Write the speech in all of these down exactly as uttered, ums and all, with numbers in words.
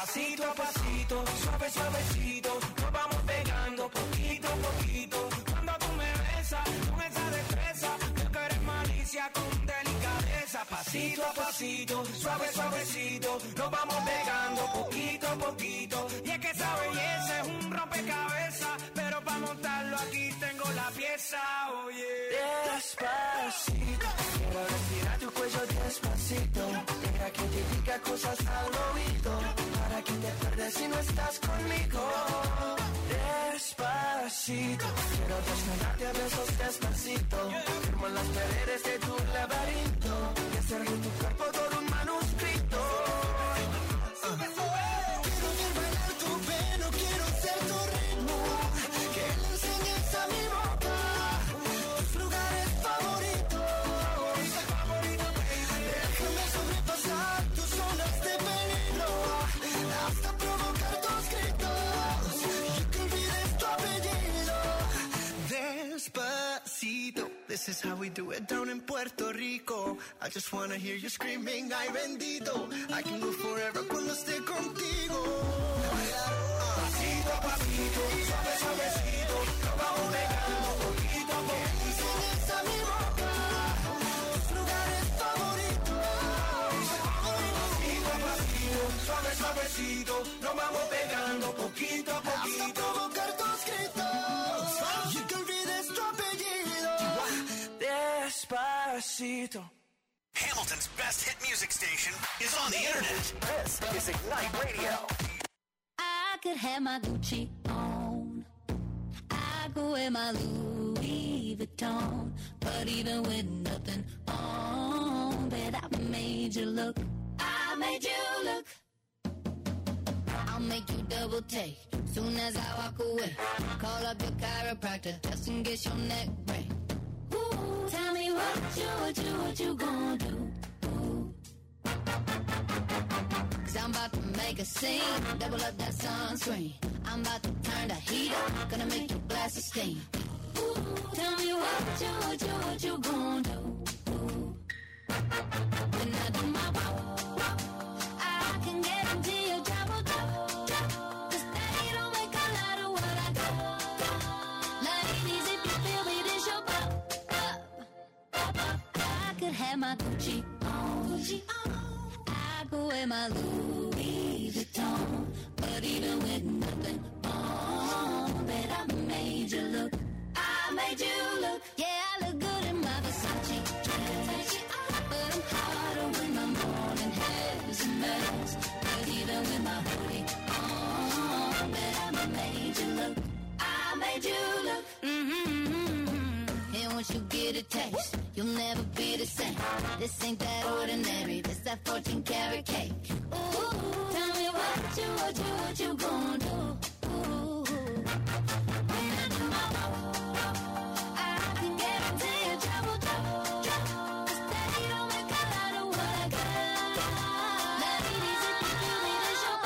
Pasito a pasito, suave suavecito, nos vamos pegando poquito a poquito. Cuando tú me besas con esa destreza, yo que eres malicia con delicadeza. Pasito a pasito, suave suavecito, nos vamos pegando poquito a poquito. Y es que esa belleza es un rompecabezas, pero para montarlo aquí tengo la pieza, oye. Oh Despacito, quiero respirar tu cuello despacito. Deja que te diga cosas al oído, para que te pierdas si no estás conmigo. Despacito, quiero desnudarte a besos despacito. Firmo las paredes de tu laberinto y hacer de tu cuerpo todo un manuscrito. This is how we do it down in Puerto Rico. I just wanna hear you screaming, ay bendito. I can go forever cuando esté contigo. Pasito a pasito, suave suavecito, nos vamos pegando poquito a poquito. Enseñas a mi boca tus lugares favoritos. Pasito a pasito, suave suavecito, nos vamos pegando poquito a poquito. Hasta provocar tus gritos. You can read this tu apellido. Despacito. Hamilton's best hit music station is on the internet. This is Ignite Radio. I could have my Gucci on. I could wear my Louis Vuitton. But even with nothing on, bet I made you look. I made you look. I'll make you double take soon as I walk away. Call up your chiropractor just in case your neck break. Ooh, tell me what you, what you, what you gonna do? Ooh. Cause I'm about to make a scene, double up that sunscreen. I'm about to turn the heat up, gonna make your glasses steam. Ooh, tell me what you, what you, what you gonna do? Ooh. When I do my walk, I can guarantee you trouble. Cause they don't make a lot of what I got. Ladies, if you feel me, this your pop. I could have my Gucci on. Gucci on. I could wear my Louis Vuitton. But even with nothing on, bet I made you look. I made you look. Yeah, I look good in my Versace dress. But I'm hotter when my morning hair's a mess. But even with my hoodie on, bet I made you look. I made you look. Mm-hmm. And once you get a taste, you'll never be the same. This ain't that ordinary. This that fourteen karat cake. Ooh, tell me what you, what you, what you gonna do? Ooh, when I do my walk, I can guarantee you trouble, trouble, trouble. Cause they don't make a lot of what I got. Ladies, if you feel me, this your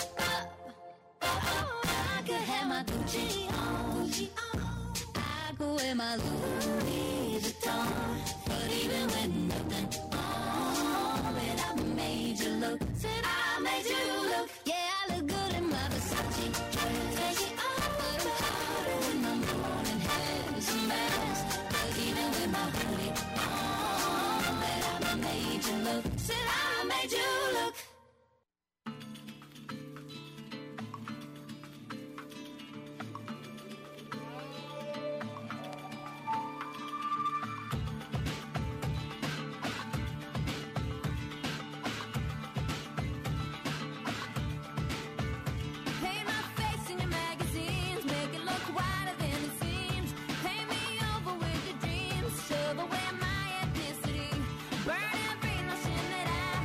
pop. I could have my Gucci on. Gucci on. I could wear my Louis Vuitton. But even with nothing on, bet I made you look. Said I made you look. Yeah, I look good in my Versace dress. Take it off, but I'm hotter when my morning hair's a mess. But even with my hoodie on, bet I made you look. Said I made you look. Paint my face in your magazines, make it look whiter than it seems. Paint me over with your dreams, shove away my ethnicity. Burn every notion that I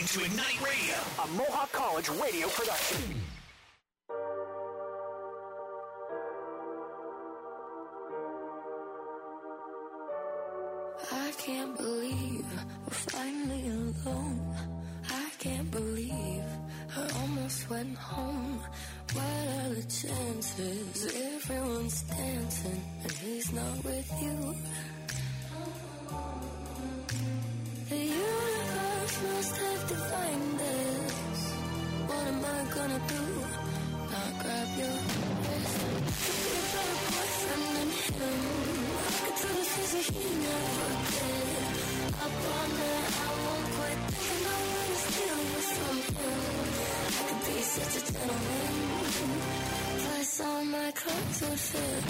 to Ignite Radio, a Mohawk College radio production. I can't believe we're finally alone. I can't believe I almost went home. What are the chances? Everyone's dancing and he's not with you. The universe must have defined this. What am I gonna do? Not grab your wrist. Be a better boyfriend than him. I could tell this is a he never did. Up on that, I won't quit thinking I'm gonna steal you from him. I could be such a gentleman. Plus all my clothes would fit.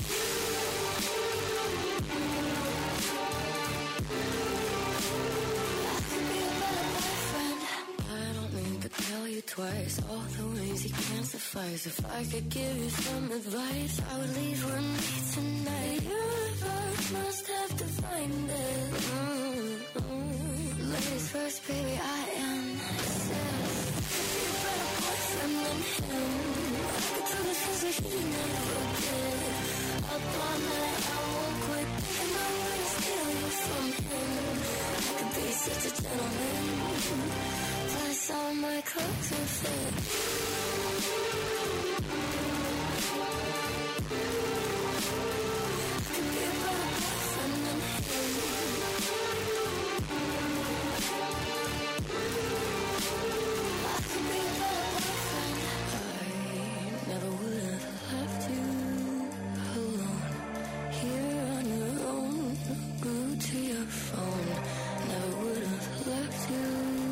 Tell you twice, all the ways you can't suffice. If I could give you some advice, I would leave with me tonight. The universe must have defined it. Mm-hmm. Ladies first, baby, I am obsessed. Be a better boyfriend than him. I could tell this is a he never did. Up on that, I won't quit thinking I'm gonna steal you from him. I could be such a gentleman. Plus all my clothes will fit. I could be a better boyfriend than him. I could be a better boyfriend. I never would have left you alone. Here on your own, glued to your phone. Never would have left you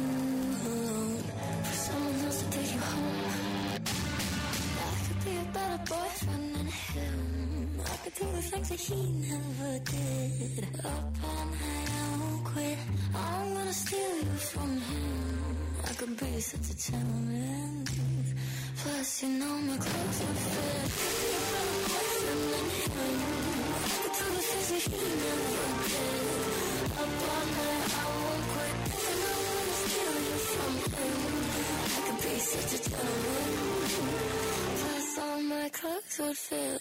boyfriend than him. I could do the things that he never did. Up all night, I won't quit. I'm gonna steal you from him. I could be such a gentleman. Plus, you know my clothes would fit. Be a better boyfriend than him. I could do the things that he never did. Up all night, I won't quit. And I'm gonna steal you from him. I could be such a gentleman. All my clothes would fit.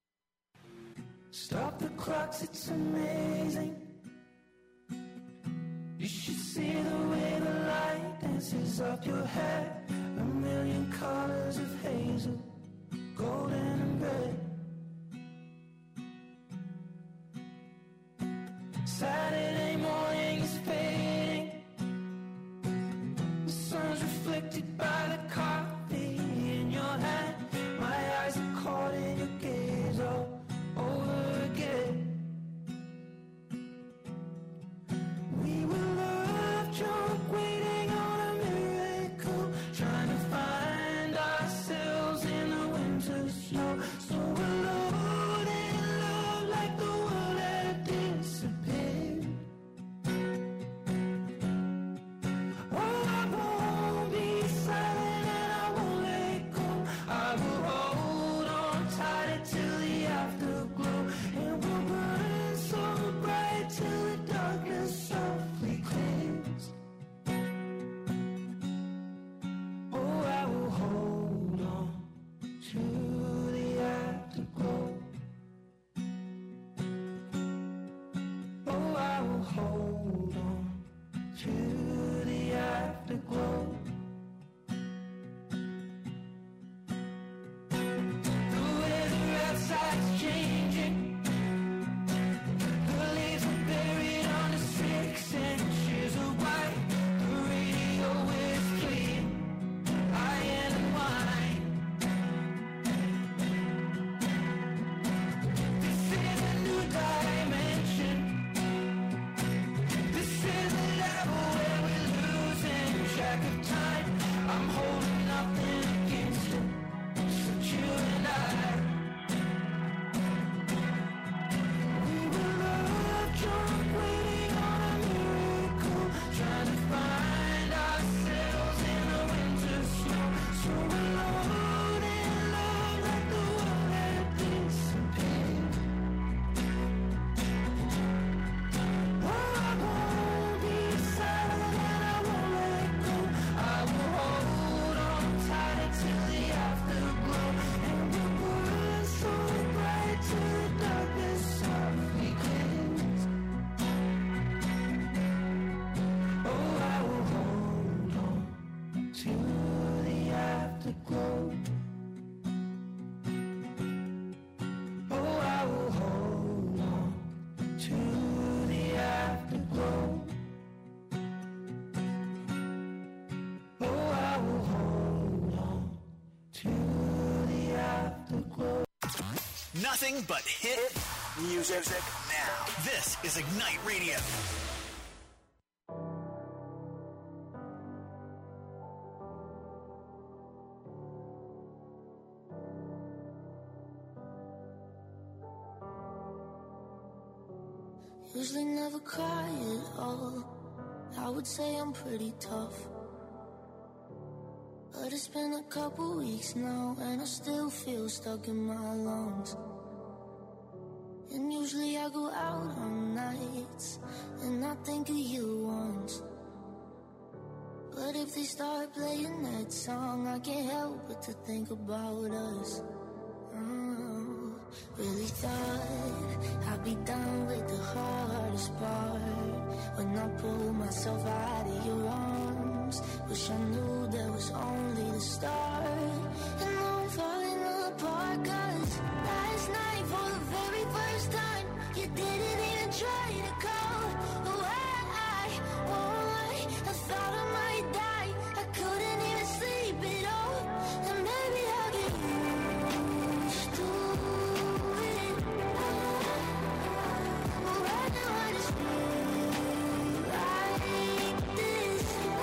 Stop the clocks, it's amazing. You should see the way the light dances up your hair. A million colors of hazel, golden and red. Saturday morning is fading. The sun's reflected by the coffee in your hand. My eyes are caught in your gaze all over again. We were love drunk, waiting on a miracle, trying to find ourselves in Nothing but hit music now. This is Ignite Radio. Usually never cry at all. I would say I'm pretty tough, but it's been a couple weeks now and I still feel stuck in my lungs. And usually I go out on nights and I think of you once, but if they start playing that song I can't help but to think about us. Oh, really thought I'd be done with the hardest part when I pulled myself out of your arms. Wish I knew that was only the start. And now I'm falling apart, cause last night for the very first time you didn't even try to call away. Won't lie, I thought I might die. I couldn't even sleep at all. And maybe I'll get used to it. But right now I just feel like this.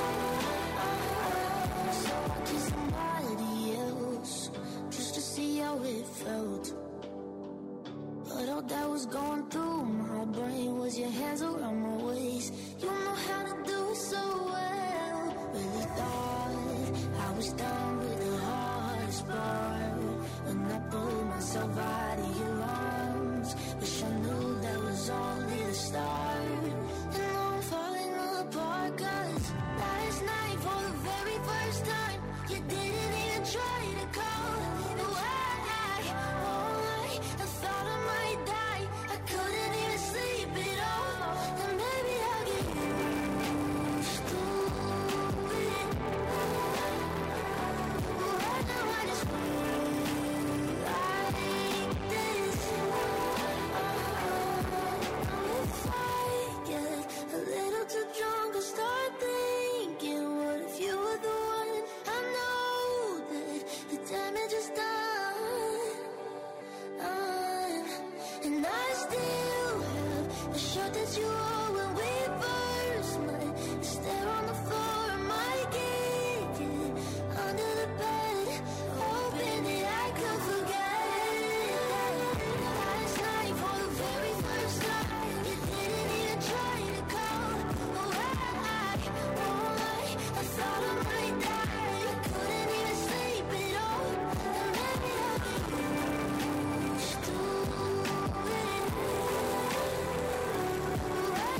So I kissed somebody else just to see how it felt. But all that was going through my brain was your hands around my waist. You know how to do it so well. Really thought I was done with the hardest part when I pulled myself out of your arms. Wish I knew that was only the start. And now I'm falling apart, cause last night for the very first time you didn't even try to call away. Won't lie, I thought I might die. I couldn't even sleep at all. And maybe I'll get used to it. But right now I just feel like this. If I get a little too drunk, I'll start thinking, what if you were the one? I know that the damage is done. And I still have a shirt that you wore when we first met. It's there on the floor, I might kick it under the bed, hoping that I could forget. Last night for the very first time you didn't even try to call away. Won't lie, I thought I might die. I couldn't even sleep at all. And maybe I'll get used to it. Right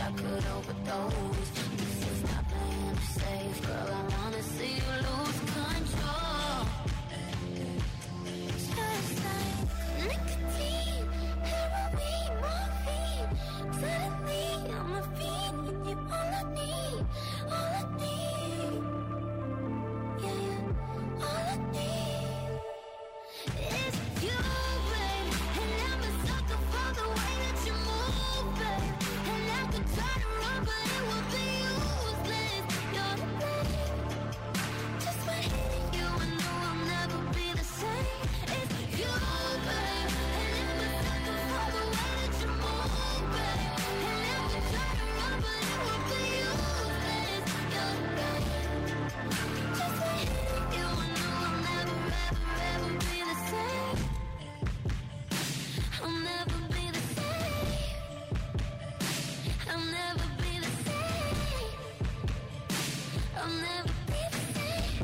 I could overdose. This is not playing safe, girl. I wanna see you lose control. Just like nicotine, heroin, morphine. Suddenly I'm a fiend with you, all I need, all I need. Yeah, yeah, all I need is you, babe. And I'm a sucker for the way that you move, babe. And I could try to run, but it would be useless. You're the babe. Just by hitting you, I know I'll never be the same. It's you, babe. And I'm a sucker for the way that you move, babe. And I could try to run, but it would be useless. You're the babe. Just by hitting you, I know I'll never, ever, ever be the same. I'll never be the same. I'll never be the same. I'll never be the same.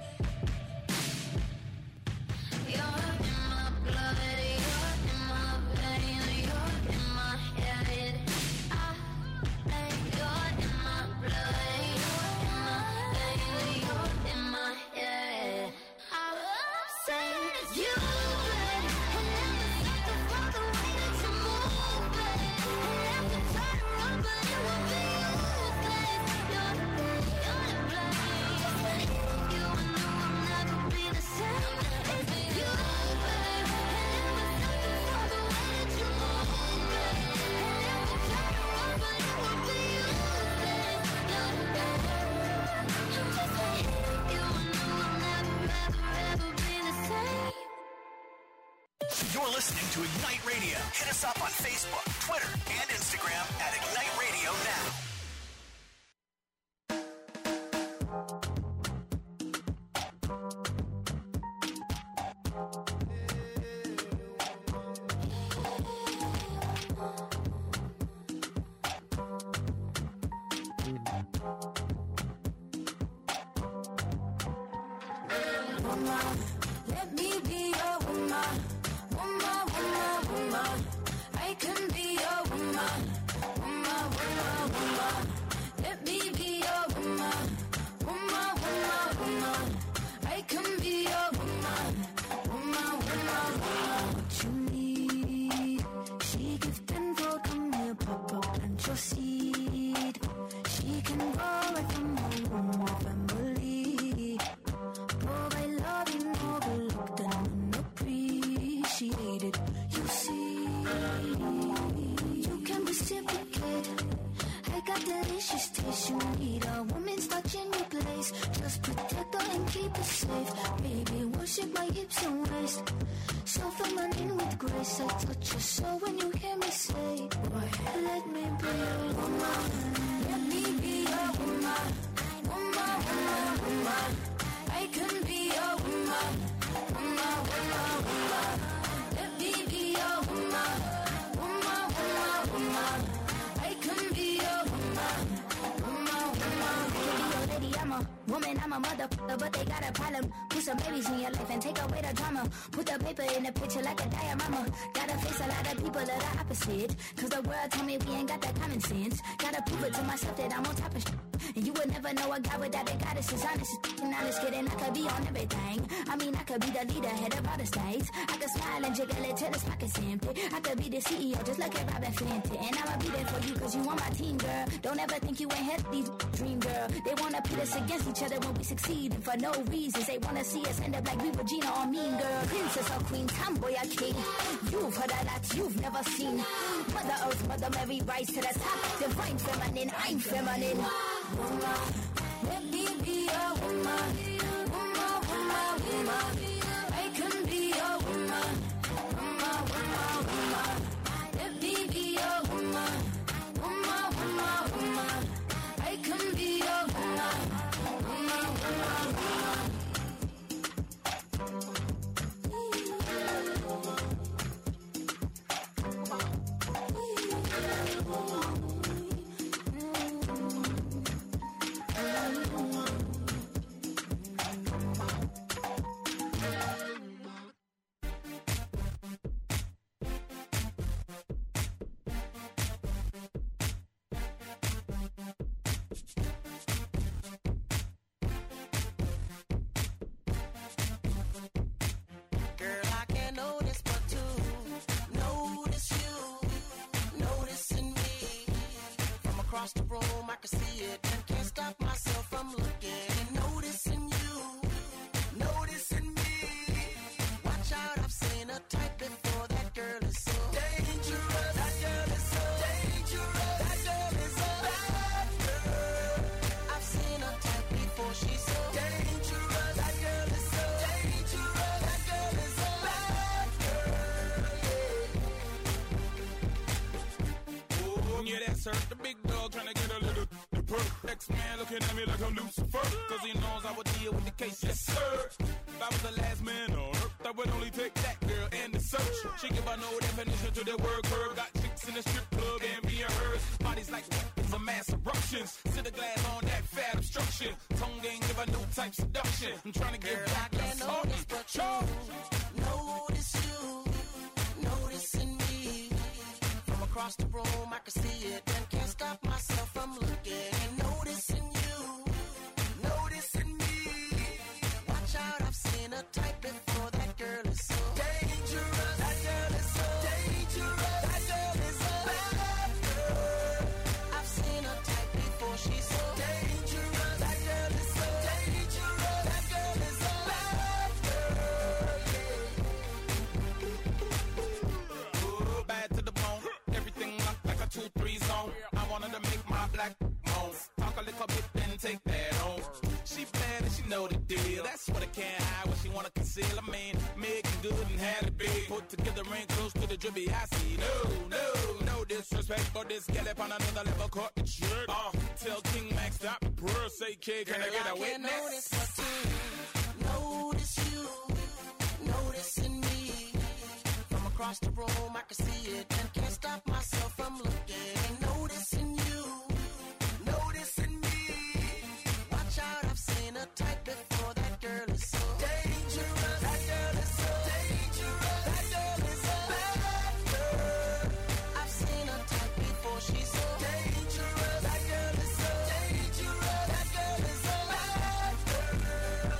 You're in my blood, you're in my vein, you're in my head. I, you're in my blood, you're in my vein, you're in my head. I'm saying you, babe, and I'm a sucker for the way that you move, babe. And I could try to run, but it would be useless. You're the babe, you're the blame. Just by hitting you, I know I'll never be the same. It's you, babe, and I'm a sucker for the way that you move, babe. And I could try to run, but it would be useless. You're the babe. Just by hitting you, I know I'll never, ever, ever be the same. You're listening to Ignite Radio. Hit us up on Facebook, Twitter, and Instagram at Ignite Radio Now. Woman, let me be your woman. Woman, woman, woman. I can be your woman. Woman, woman, woman. Let me be your woman. Woman, woman, woman. I can be your woman. Woman, woman, woman. What you need? She give ten for come here, pop up, plant your seed. She can go right from home, home family. Oh, I love you, overlooked and unappreciated. You see, you can reciprocate. I got delicious taste. You need a woman's touch in your place. Just protect her and keep her safe. Baby, worship my hips and waist. So feminine with grace. I touch your soul when you hear me say, boy, let me be your woman. Let me be your woman. Woman, woman, woman. I can be your woman. Woman, woman, woman. Let me be your woman. Woman, woman, woman. I can be your woman. Woman, woman, woman. Lady, I'm a woman, I'm a mother, but they got a problem. Put some babies in your life and take away the drama. Put the paper in the picture like a diorama. Gotta face a lot of people that are opposite. Cause the world told me we ain't got that common sense. Gotta prove it to myself that I'm on top of shit. And you would never know a guy without a goddess is honest. And honest kidding, I could be on everything. I mean, I could be the leader, head of all the states. I could smile and jiggle it till his pockets empty. I could be the C E O, just like a Robin Fenty. And I'ma be there for you, cause you on my team, girl. Don't ever think you ain't had these dream, girl. They wanna pit us against each other when we succeed. And for no reasons, they wanna see us end up like we Regina or Mean Girl. Princess or queen, tomboy or king. You've heard a lot you've never seen. Mother Earth, Mother Mary, rise to the top. Divine feminine, I'm feminine. Woman, let me be your woman. Woman, woman, woman. I can be your woman. Woman, woman, woman. Let me be your woman. Woman, woman, woman. I can be your woman. Woman, woman, woman. across the room, I can see it and can't stop myself from looking and noticing you, noticing me. Watch out, I've seen a type before. That girl is so dangerous. That girl is so dangerous. That girl is a bad girl. I've seen a type before. She's so dangerous. That girl is so dangerous. That girl is a bad girl. Yeah. Oh, yeah, that's her. The big dog trying to get a little the perk. X-Man looking at me like I'm Lucifer. Cause he knows I would deal with the case. Yes, sir. If I was the last man on earth, I would only take that girl and the search. She give her no definition to the word curve. Got chicks in the strip club and being hers. Bodies like weapons of mass eruptions. Sit the glass on that fat obstruction. Tongue ain't give her no type seduction. I'm trying to get back to notice, but you notice you, noticing me. From across the room, I can see it and can't stop myself from looking and noticing you, noticing me. Watch out, I've seen a type before. That girl is so dangerous. That girl is so dangerous. That girl is a bad girl. I've seen a type before. She's so dangerous. That girl is so dangerous. That girl is a bad girl. Yeah. oh, bad to the bone. Everything locked like a two three zone. I wanted to make my black moan. Talk a little bit, then take that home. She bad and she know the deal. That's what I can't hide, what she wanna conceal. I mean, making good and had it big. Put together ain't close to the drippy I see. No, no, no disrespect, but this gal up on another level caught the trick. Uh, tell King Max stop the prayer, say kid, can I get a witness? Notice what you, notice you, noticing me. From across the room, I can see it and can't stop myself from looking and noticing you, noticing me. Watch out, I've seen a type before. That girl is so dangerous. That girl is so dangerous. That girl is a bad girl. I've seen a type before. She's so dangerous. That girl is so dangerous. That girl is a bad girl.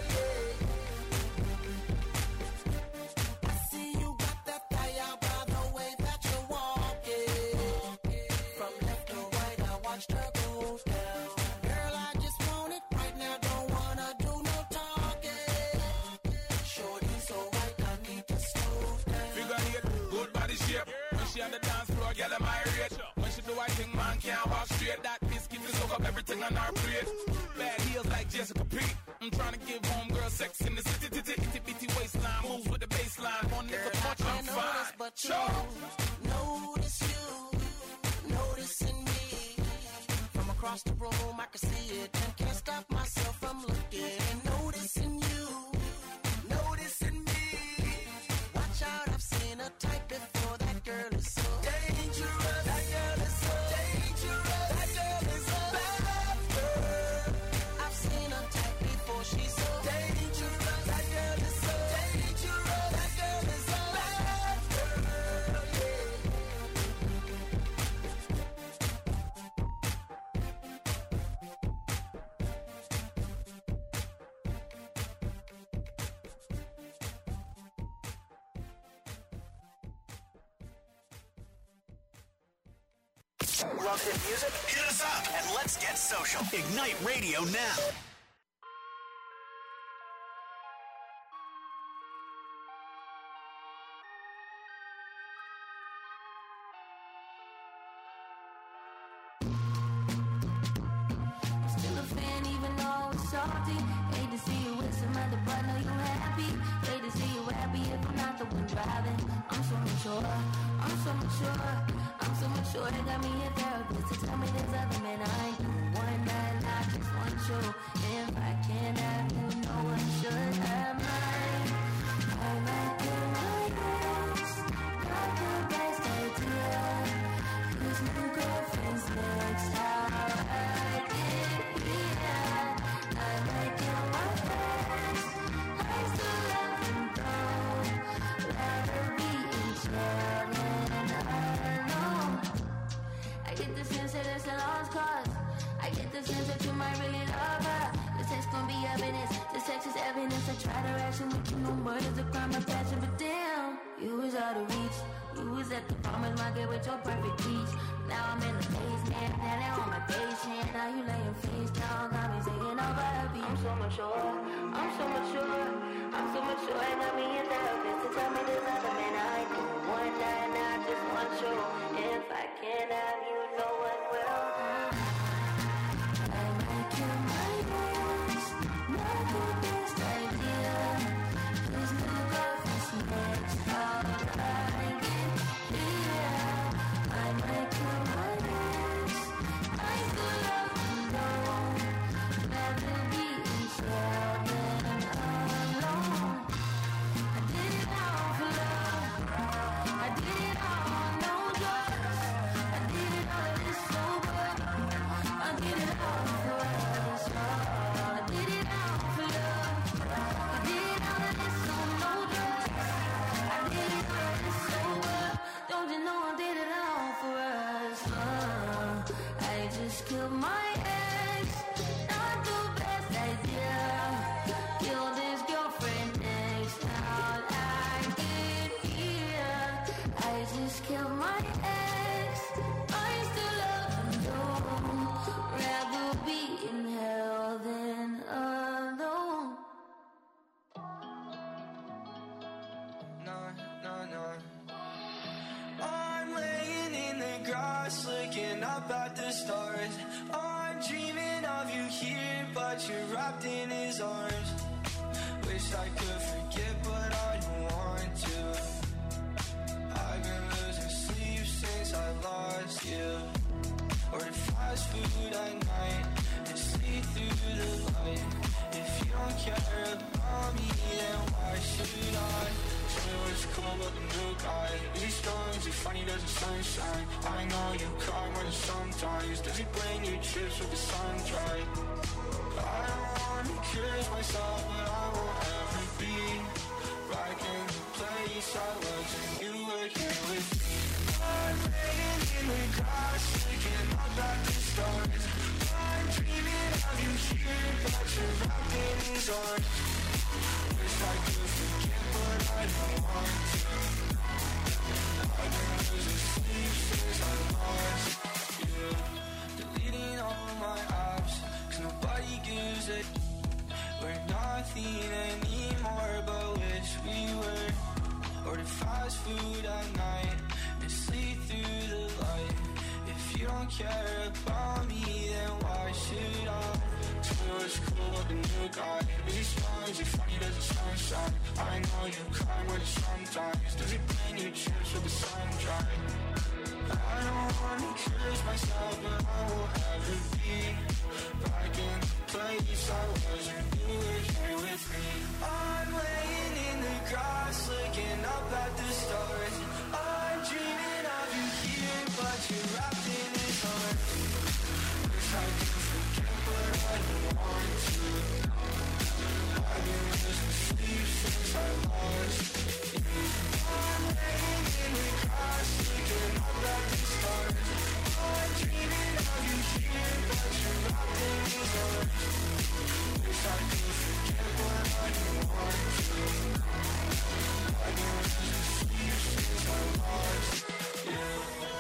Yeah. I see you got that fire by the way that you're walking. From left to right, I watched her go down. Girl, I just want it right now. Don't wanna do no talking. Shorty so right, I need to slow down. Figure eight, good body shape. When she on the dance floor, girl, I'm irate. When she do I think man can't walk straight. That biscuit will soak up everything on our plate. Bad heels like Jessica Pete. I'm trying to give homegirl sex in the city, titty, itty bitty waistline. Moves with the baseline. One nigga punch, I'm fine. But you notice you, noticing me. From across the room, I can see it and can't stop myself from looking and noticing you, noticing me. Watch out, I've seen a type before. That girl is so dangerous. That girl is so dangerous. That girl is a bad girl. I've seen a type before. She's so dangerous. That girl is so dangerous. That girl is a bad girl. Yeah. Love hit music? Hit us up and let's get social. Ignite Radio now. Still a fan even though it's salty. Hate to see you with some other, but know you happy. Hate to see you happy if I'm not the one driving. I'm so mature, I'm so mature, I'm so mature. They got me a therapist to tell me there's other men I ain't doing one night. I just want you. If I can't have you, no one should have mine. I like it like this, not the best idea. Cause new girlfriends next time. I get here. I like it like this. I still love them though. Rather be each other and I know. I get the sense that it's a lost cause. I get the sense that you might really love her. The sex gon' be evidence. The sex is evidence. I try to ration with you. No murder's a crime of passion. But damn, you was out of reach. You was at the farmer's market with your perfect peach. Now I'm in the basement. Now they're on my killed my ex. Not the best idea. Killed his girlfriend next. Now I get here. I just killed my ex. I still love him though. Rather be in hell than alone. No, no, no. I'm laying in the grass, looking up at the stars. I'm dreaming of you here, but you're wrapped in his arms. Wish I could forget, but I don't want to. I've been losing sleep since I lost you. Ordered fast food at night and sleep through the light. If you don't care about me, then why should I? Tell me what's cool about the new guy. Is he strong? Is he funny? Does the sunshine? I know you cry more than sometimes. Does he bring you trips with the sun dry? I don't wanna curse myself, but I won't ever be back in the place I was when you were here with me. I'm laying in the grass, looking up at the stars. I'm dreaming of you here, but you're wrapped in his arms. Wish I could forget, but I don't want to. I've been losing sleep since I lost you. Deleting all my apps, cause nobody gives it. We're nothing anymore, but wish we were. Ordered fast food at night and sleep through the light. If you don't care about me, then why should I? Tell me what's cool about the new guy. Is he strong? Is he funny? Does the sunshine? I know you cry more than sometimes. Does he bring you chips with the sun dry? I don't wanna curse myself, but I will ever be back in the place I was when you were here with me. I'm laying in the grass, looking up at the stars. I'm dreaming of you here, but you're wrapped in his arms. Wish I could forget, but I don't want to. I've been losing sleep since I lost you. I'm laying in the grass, looking up at the stars. I'm dreaming of you here, but you're wrapped in his arms. Wish I could forget, but I don't want to. I've been losing sleep since I lost you.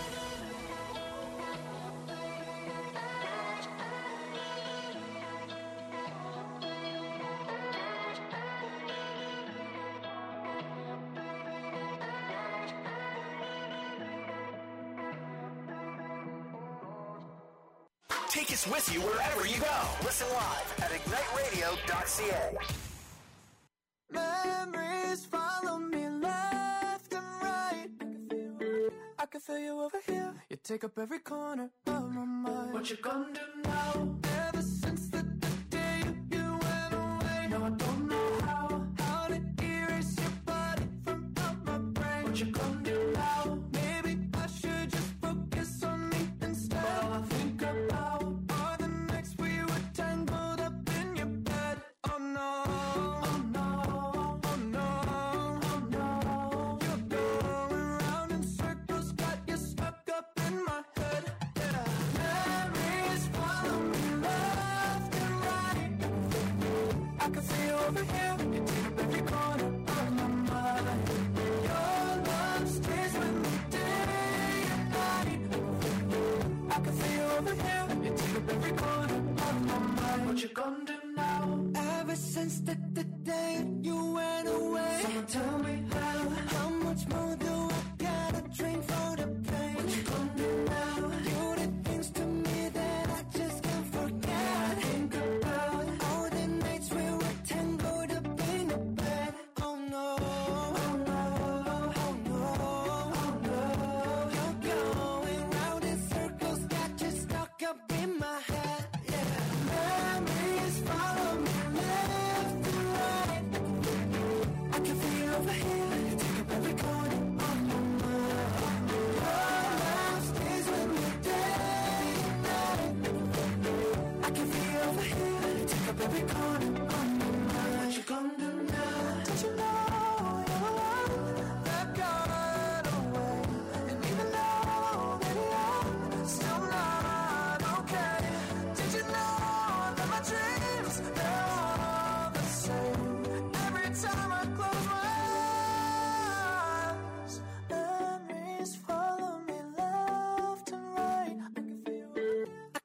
Take us with you wherever you go. Listen live at ignite radio dot c a. Memories follow me left and right. I can feel you over here. You take up every corner of my mind. What you gonna do now? Ever since the, the day you went away, no, I don't know how. How to erase your body from out my brain. What you gonna do now? Maybe I should just focus on me instead. All I think about are the nights we were tangled up in your bed. Oh no. Over here, you take up every corner of my mind. Your love stays with me day and night. I can feel you over here, you take up every corner of my mind. What you gonna do now? Ever since the, the day you went away, someone tell me how. How much more do I gotta drink for the pain? What you gonna do now? You did things to me that I just can't forget. I think about all the nights we were tangled up in the bed. Oh no, oh no, oh no, oh no. You're going round in circles, got you stuck up in my head. Yeah, memories follow me left and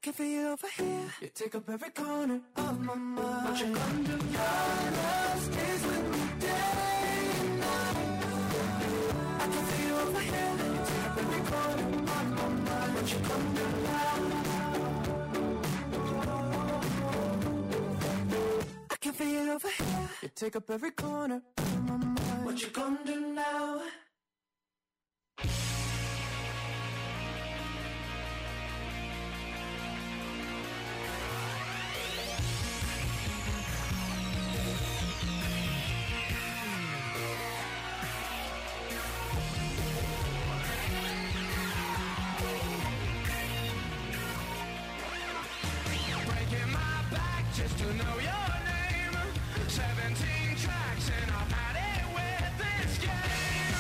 can feel you over here. You take up every corner of my mind. What you gonna do? Your love stays with me day and night. I can feel you over here. You take up every corner of my mind. What you gonna do now? I can feel you over here. You take up every corner of my mind. What you gonna do now? Just to know your name. Seventeen tracks and I've had it with this game.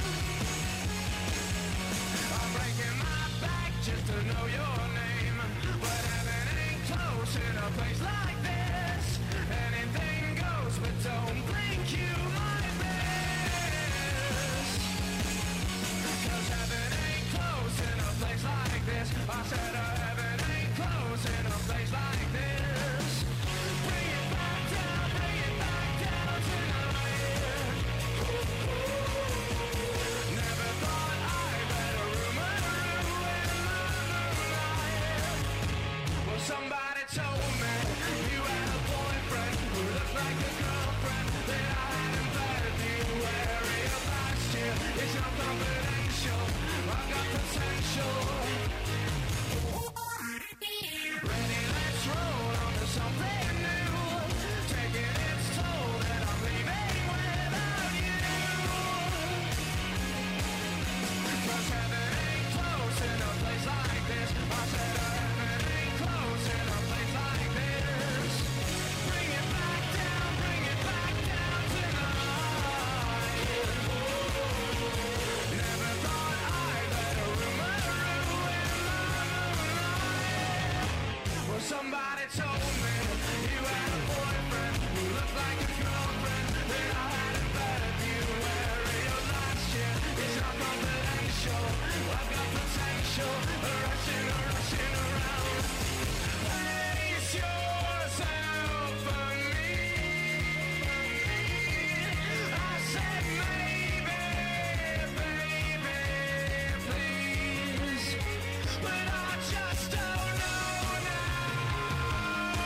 I'm breaking my back just to know your name. But heaven ain't close in a place like this. Anything goes, but don't blink, you might miss. Cause heaven ain't close in a place like this. I said uh, heaven ain't close in a place like this. Somebody told me you had a boyfriend who looked like a girlfriend that I had in February of last year. It's not confidential, I've got potential. Ready, let's roll on to something new. Taking its toll that I'm leaving without you. Cause heaven ain't close in a place like this. I said heaven ain't close in a place like this. Bring it back down, bring it back down tonight. Never thought I'd let a rumor ruin my moonlight. Well, somebody told me you had a boyfriend who looked like a girlfriend that I had in February of last year. It's not confidential, I've got potential. Rushing, rushing around. Place yourself on me. I said maybe, baby, please. But I just don't know now.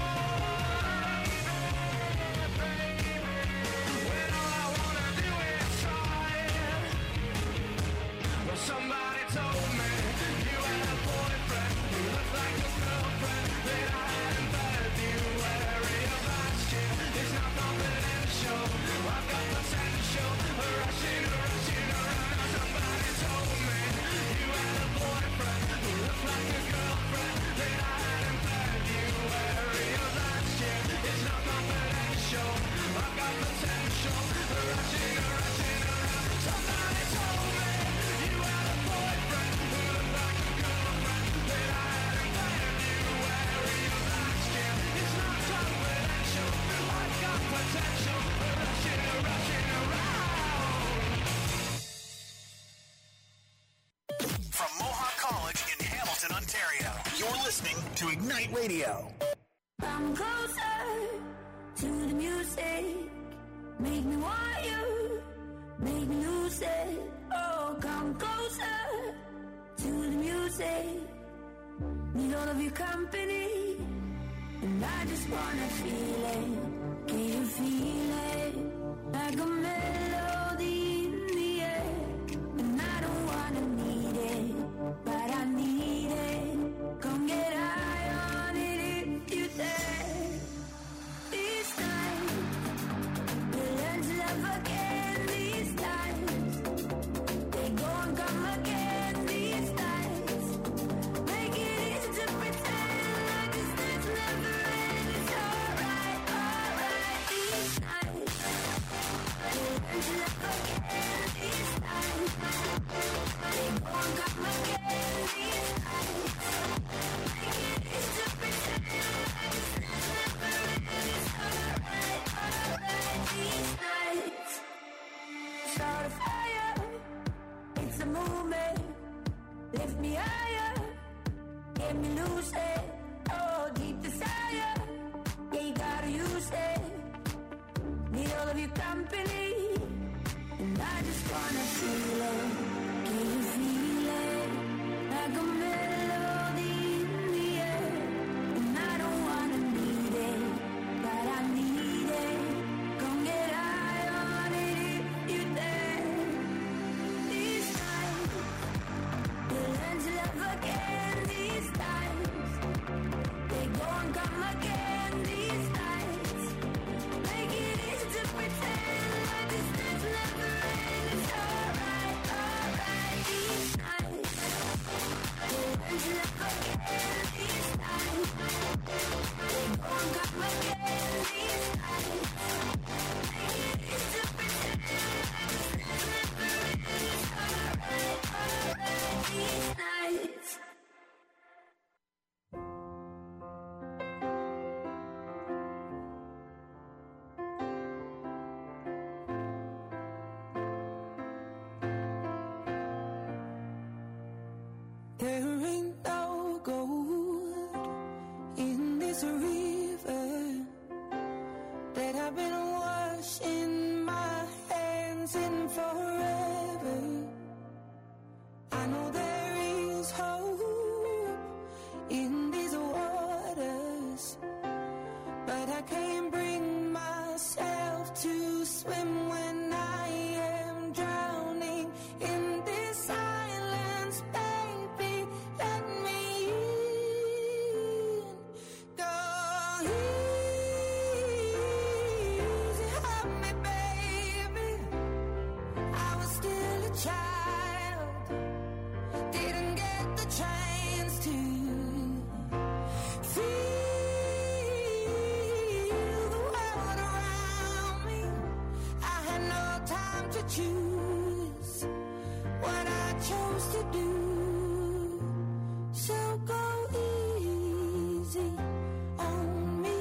When all I wanna do is try. Well, somebody told me you had a boyfriend who looked like a girlfriend that I had in February of last year. It's not confidential, I've got potential. Rushing, rushing around. Somebody told me you had a boyfriend who looked like a girlfriend that I had in February of last year. It's not confidential, I've got potential. Rushing, rushing around. Somebody told me you had a boyfriend who looked like a girlfriend that I had in February of last year. It's not confidential, I've got potential. Rushing, rushing around. From Mohawk College in Hamilton, Ontario, you're listening to Ignite Radio. Come closer to the music. Make me want you. Make me lose it. Oh, come closer to the music. Need all of your company. And I just wanna feel it. Can you feel it? Like a melody in the air. And I don't wanna need it, but I need it. Come get high on it if you dare. These times, we'll learn to love again. These times, they go and come again. These times, make it easy to pretend like this dance never ends. It's alright, alright. These times, we'll learn to love again. These times, they go and come again. These times, make it easy to pretend like this dance never ends. It's alright, alright. These nights, start a fire. It's a movement. Lift me higher. Give let me lose it. Oh, deep desire, yeah, you gotta use it. Need all of your company, and I just wanna feel it. Can you feel it? Like a melody in the air, and I don't wanna need it, but I need it. Come get high on it if you're there. These nights, you'll learn to love again. These nights, they go and come again. These nights, make it easy to pretend like this dance never ends. It's alright, alright. These nights, you'll learn to love again. These nights, they go and come again. These nights, make it easy to pretend like this dance never ends. It's alright, alright. These nights. There ain't no gold in this river that I've been washing my hands in forever. I know there is hope in these waters, but I can't bring myself to swim when I am drowning in this silence. Baby, let me in. Go easy on me, baby. I was still a child, didn't get the chance to feel the world around me. I had no time to choose what I chose to do. So go easy on me.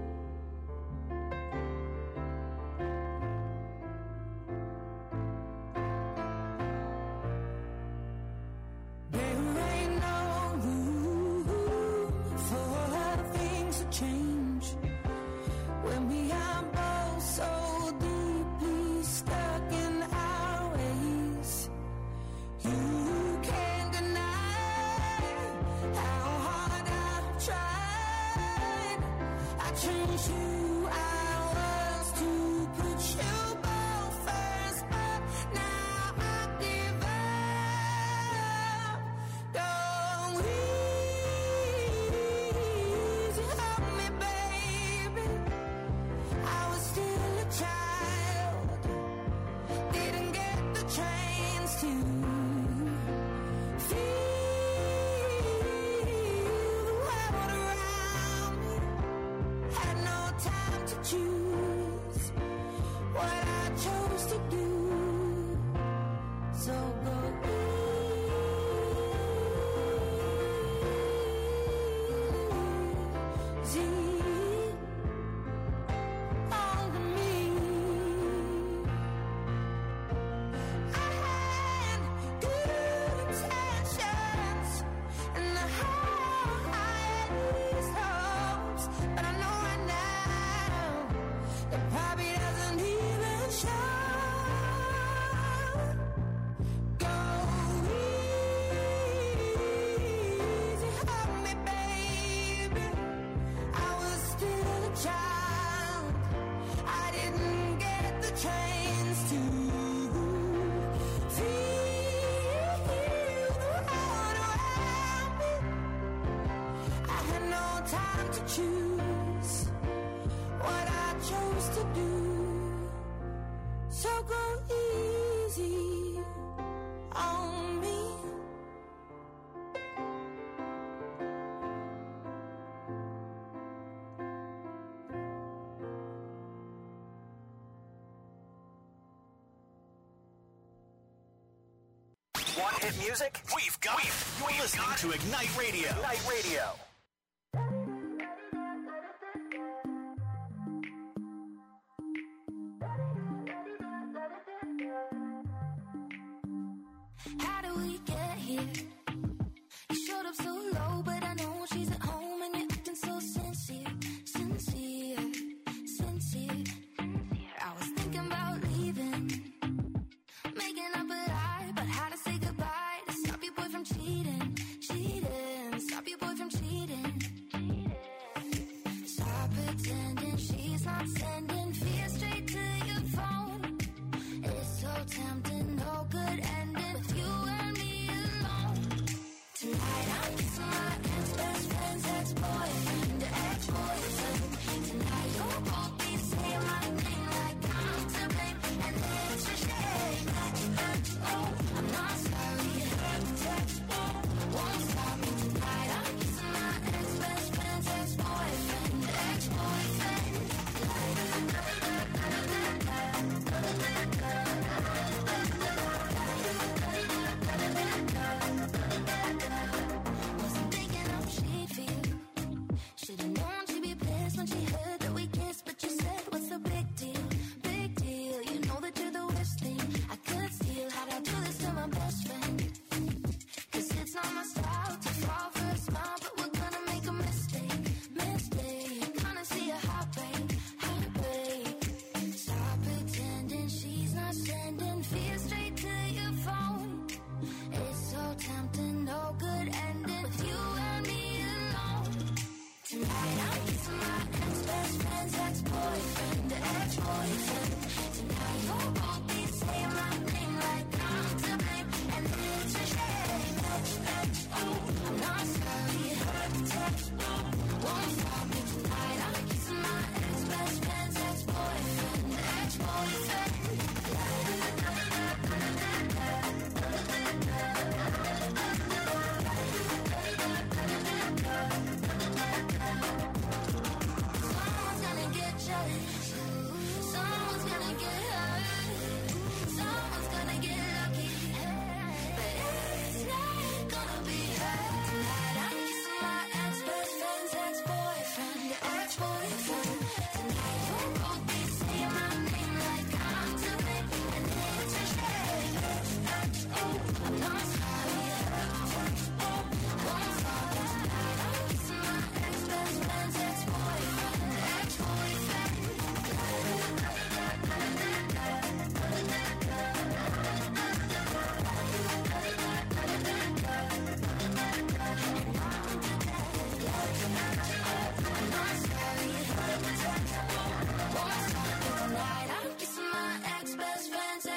There ain't no room for things to change when we are both so deeply stuck in our ways. You can't deny how hard I've tried. I changed who I was to put you both first, but now I give up. Go easy on me, baby. I was still a child, didn't get the chance to feel the world around me. Had no time to choose what I chose to do. So go easy on me. I had good intentions, and I had these hopes, but I know right now it probably doesn't even show. Go easy on me, baby. I was still a child, I didn't get the chance to feel the world around me. I had no time to choose what I chose to do. So go easy on me. Want hit music? We've got it. You're listening to Ignite Radio. Ignite Radio. How do we get here? You showed up so low, but I know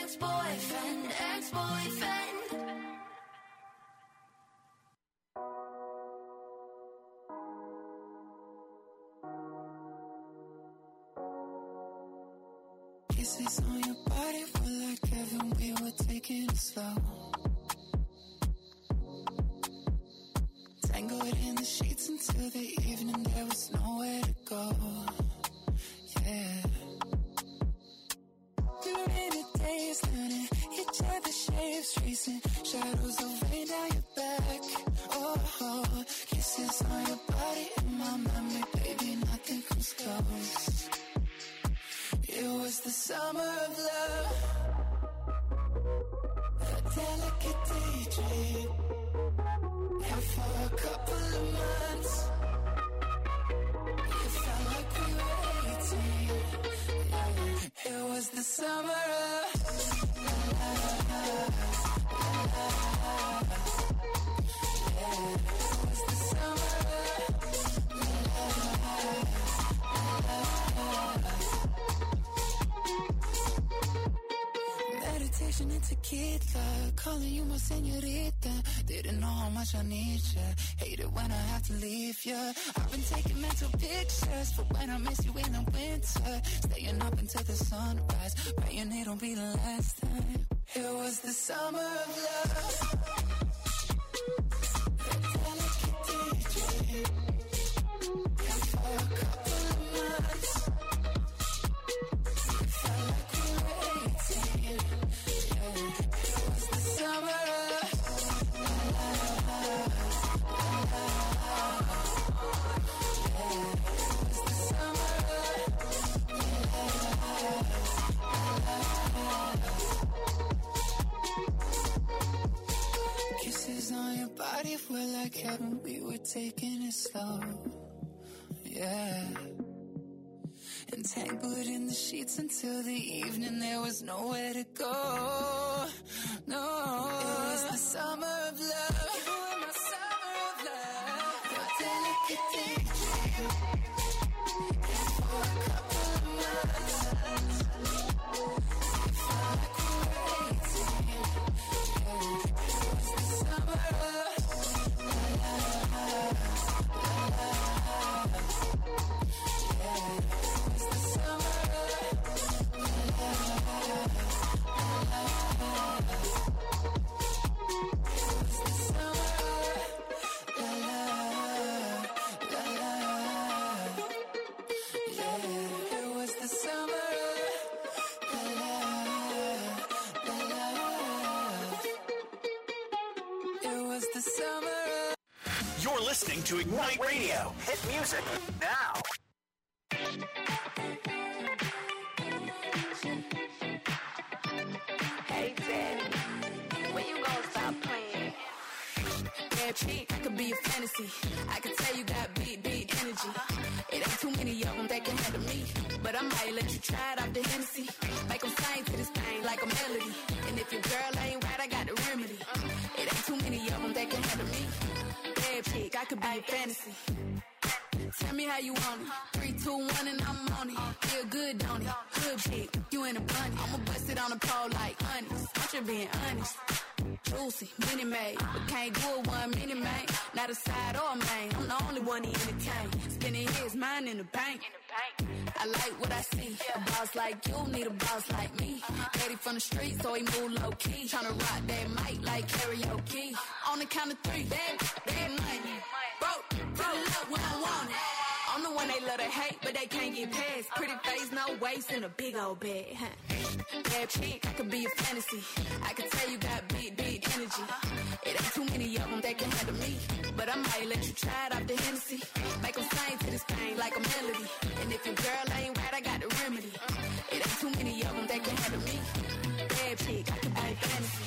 ex-boyfriend, ex-boyfriend. Kisses on your body were like heaven, we were taking it slow. Tangled in the sheets until the evening, there was nowhere to go. Yeah. We were in the days learning each other's shapes, tracing shadows of rain down your back. Oh, oh, kisses on your body in my memory, baby, nothing comes close. It was the summer of love, a delicate daydream. And for a couple of months, it felt like we were eighteen. Yeah. It was the summer of love, love. Yeah. It was the summer of love, love. Meditation and tequila, calling you my señorita. Didn't know how much I need ya. Hate it when I have to leave ya. I've been taking mental pictures for when I miss you in the winter. Staying up until the sunrise, praying it'll be the last time. It was the summer of love, a delicate daydream. And for a couple of months, it felt like we were eighteen. Yeah. It was the summer of on your body were like heaven, we were taking it slow. Yeah. Entangled in the sheets until the evening, there was nowhere to go. No. It was the summer of love. You were my summer of love. Your delicate daydream. And for a couple of months, it felt like we were eighteen. Yeah. It was the summer of love, love. Yeah. It was the summer of love, love. It was the summer of love, love. Yeah. It was the summer of love, love. It was the summer of... You're listening to Ignite Radio. Hit music now. Hey, Daddy, when you gonna stop playing? Bad chick, I could be a fantasy. I could tell you got big, big energy. It ain't too many of them that can handle me. But I might let you try it off the Hennessy. Make them sing to this thing like a melody. And if your girl ain't right, I got the remedy. It ain't too many of them that can handle me. Bad chick, I could be a fantasy. Tell me how you want it. Three, two, one, and I'm on it. Feel good, don't it? Good chick, you in a bunny. I'ma bust it on the pole like honest. I'm just being honest. Juicy, mini made, but can't do it one minute, man. Not a side or a main. I'm the only one he entertain. Spending his mind in the bank. I like what I see. A boss like you need a boss like me. Daddy from the street, so he move low key. Tryna rock that mic like karaoke. On the count of three, that that money. Broke, pull it up when I want it. I'm the one they love to hate, but they can't get past. Pretty face, no waist, and a big old bag. Bad chick, I could be a fantasy. I could tell you got big, big energy. It ain't too many of them that can handle me. But I might let you try it off the Hennessy. Make them sing to this thing like a melody. And if your girl ain't right, I got the remedy. It ain't too many of them that can handle me. Bad chick, I could be a fantasy.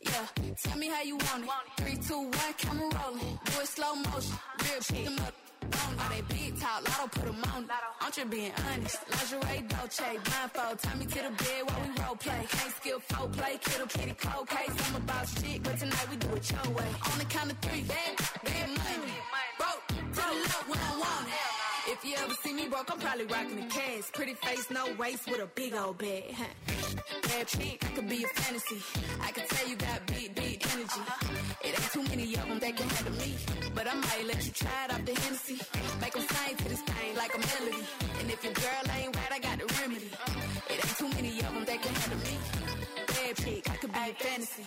Tell me how you want it. Three, two, one, camera rolling. Do it slow motion. Real chick, them up. bone. All they big talk, lotto put them on. I'm just being honest. Lingerie, Dolce, blindfold. Tie me to the bed while we role play. Can't skill folk play, kiddo, kitty, cold case. I'm about shit, but tonight we do it your way. On the count of three, bad, bad money. Broke, to the left when I want it. If you ever see me broke, I'm probably rocking the cash. Pretty face, no waist, with a big old bag. Bad chick, I could be a fantasy. I can tell you got big, big energy. It ain't too many of them that can handle me. But I might let you try it off the Hennessy. Make them sing to this thing like a melody. And if your girl ain't right, I got the remedy. It ain't too many of them that can handle me. Bad chick, I could be a fantasy.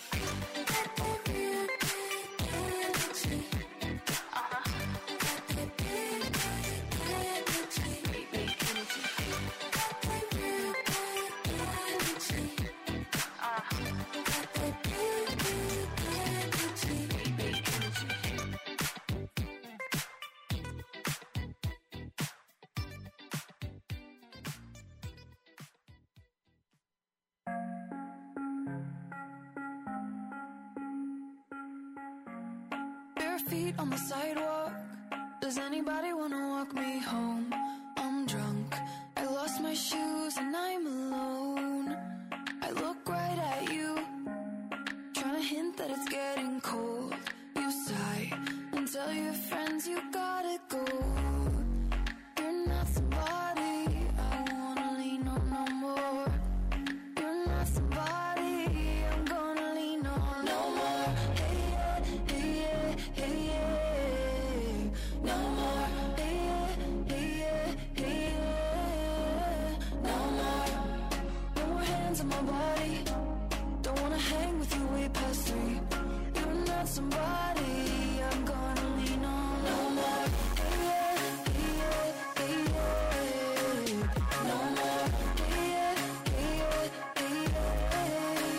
Feet on the sidewalk. Does anybody wanna walk me home? I'm drunk. I lost my shoes and I'm alone. I look right at you, trying to hint that it's getting cold. You sigh and tell your friends you gotta go. You're not somebody I wanna lean on no more. You're not somebody I'm gonna lean on no more. Hey yeah, hey yeah, hey yeah, no more. Hey yeah, hey yeah, hey yeah, no more. No more hands on my body. Don't wanna hang with you way past three. You're not somebody I'm gonna lean on no more. Hey yeah, hey yeah, hey yeah, no more. Hey yeah, hey yeah, hey yeah.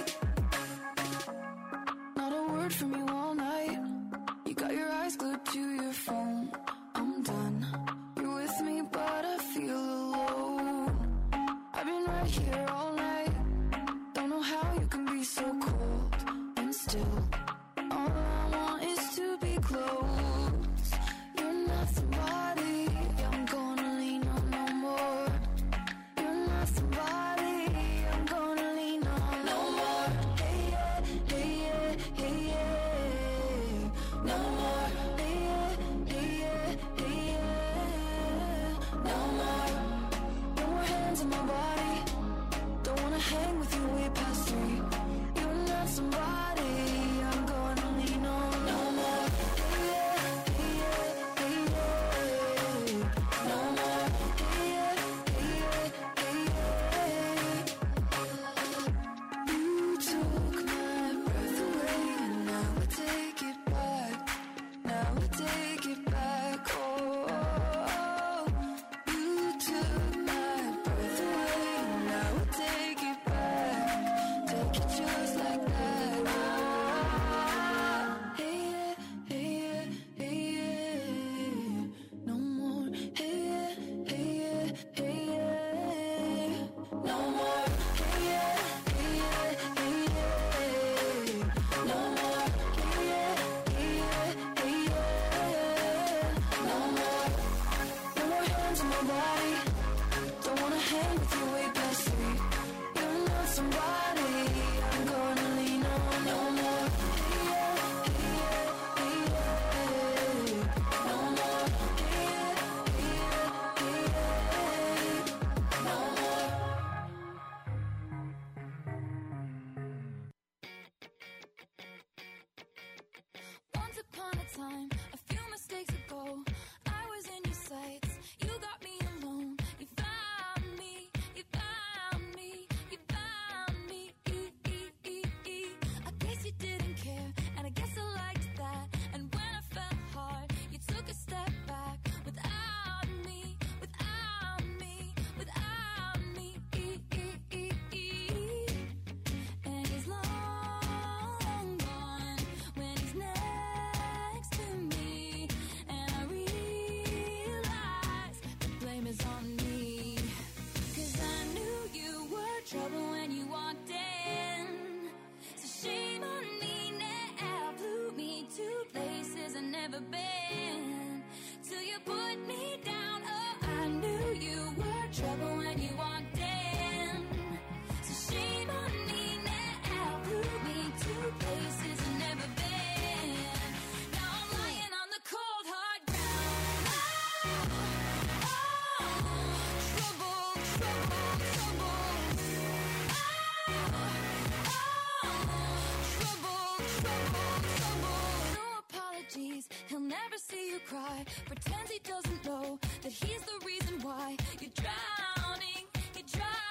Not a word from you all night. You got your eyes glued to your phone. I'm done. You're with me, but I feel alone. I've been right here all night. Don't know how you can be so cold and still. All I want is to be close. You're not somebody I'm gonna lean on no more. You're not somebody I'm gonna lean on no more. Hey yeah, hey yeah, hey yeah, no more. Hey yeah, hey yeah, hey yeah, no more. No more hands on my body. Don't wanna hang with you way past three. You're not somebody I'm gonna lean on no more. Hey yeah, hey yeah, hey yeah, no more. Hey yeah, hey yeah, hey yeah. You took my breath away and now I take it back. Now I take it back. Oh, you took my breath away and now I take it back. Take it just like that. Ah, hey yeah, hey yeah, hey yeah, no more. Hey yeah, hey yeah, hey yeah, no more. Hey yeah, hey yeah, hey yeah, no more. Hey yeah, hey yeah, hey yeah, no more. No more hands on my body. Don't wanna hang with you way past three. You're not somebody I'm gonna lean on no more. Hey yeah, hey yeah, hey yeah, no more. Hey yeah, hey yeah, hey yeah, no more. Once upon a time, a few mistakes ago, I was in your sights. You got me alone. You found me. You found me. You found me. I guess you didn't care, and I guess I liked that. And when I felt hard, you took a step back. Without me, without me, without me. And he's long gone when he's next to me. And I realize the blame is on me. 'Cause I knew you were trouble when you walked in. So shame on me now, blew me to places I've never been. Till you put never see you cry. Pretends he doesn't know that he's the reason why you're drowning, you're drowning.